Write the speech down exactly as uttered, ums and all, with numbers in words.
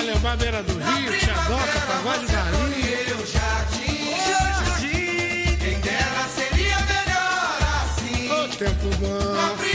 lembrar a beira do rio, tia Doca, pagode galinha. Eu jardim, jardim, quem dera seria melhor assim. Ô, tempo bom.